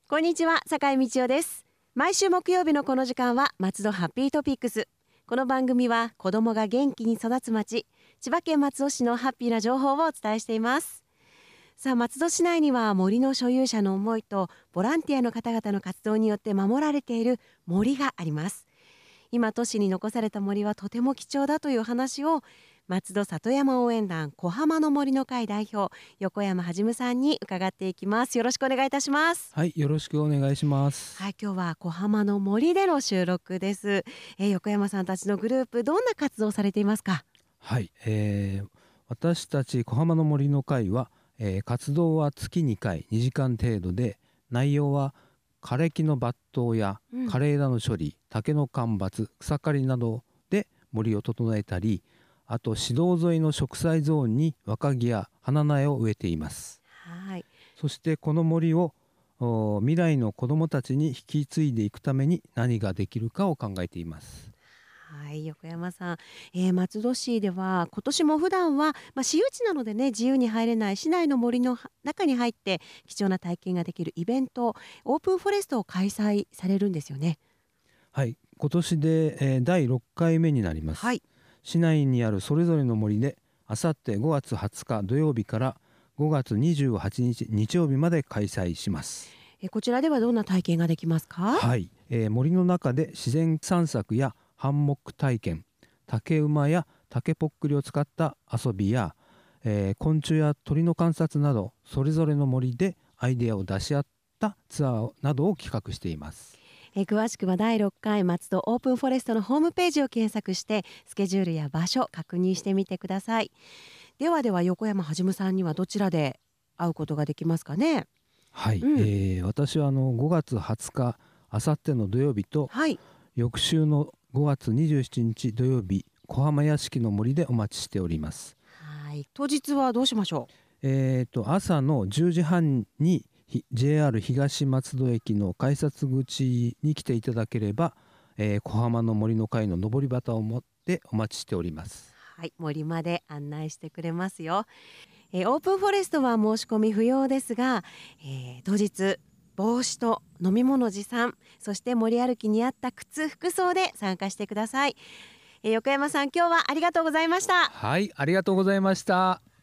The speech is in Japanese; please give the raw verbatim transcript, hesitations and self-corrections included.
こんにちは、坂井道夫です。毎週木曜日のこの時間は松戸ハッピートピックス。この番組は子どもが元気に育つ町、千葉県松戸市のハッピーな情報をお伝えしています。さあ、松戸市内には森の所有者の思いとボランティアの方々の活動によって守られている森があります。今都市に残された森はとても貴重だという話を松戸里山応援団小浜の森の会代表横山はじむさんに伺っていきます。よろしくお願いいたします。 はい、よろしくお願いします。 はい、今日は小浜の森での収録です。えー、横山さんたちのグループ、どんな活動をされていますか？ はい、えー、私たち小浜の森の会は、えー、活動は月にかいにじかん程度で、内容は枯れ木の抜刀や枯れ枝の処理、うん、竹の間伐、草刈りなどで森を整えたり、あと市道沿いの植栽ゾーンに若木や花苗を植えています。 はい。 そしてこの森を未来の子どもたちに引き継いでいくために何ができるかを考えています。 はい、横山さん、えー、松戸市では今年も普段は、まあ、私有地なのでね、自由に入れない市内の森の中に入って貴重な体験ができるイベント、オープンフォレストを開催されるんですよね。 はい、今年で、えー、だいろっかいめになります。はい、市内にあるそれぞれの森であさってごがつはつか土曜日からごがつにじゅうはちにち日曜日まで開催します。 えこちらではどんな体験ができますか？ はい、えー、森の中で自然散策やハンモック体験、竹馬や竹ぽっくりを使った遊びや、えー、昆虫や鳥の観察など、それぞれの森でアイデアを出し合ったツアーなどを企画しています。 えー、詳しくはだいろっかい松戸オープンフォレストのホームページを検索してスケジュールや場所確認してみてください。ではでは横山はじむさんにはどちらで会うことができますかね？ はい、うん、えー、私はあのごがつはつかあさっての土曜日と、はい、翌週のごがつにじゅうしちにち土曜日、小浜屋敷の森でお待ちしております。 はい、当日はどうしましょう？ えーと朝のじゅうじはんに ジェイアール 東松戸駅の改札口に来ていただければ、えー、小浜の森の会の上り旗を持ってお待ちしております。 はい、森まで案内してくれますよ。えー、オープンフォレストは申し込み不要ですが、えー、当日帽子と飲み物持参、そして森歩きに合った靴服装で参加してください。えー、横山さん、今日はありがとうございました。 はい、ありがとうございました。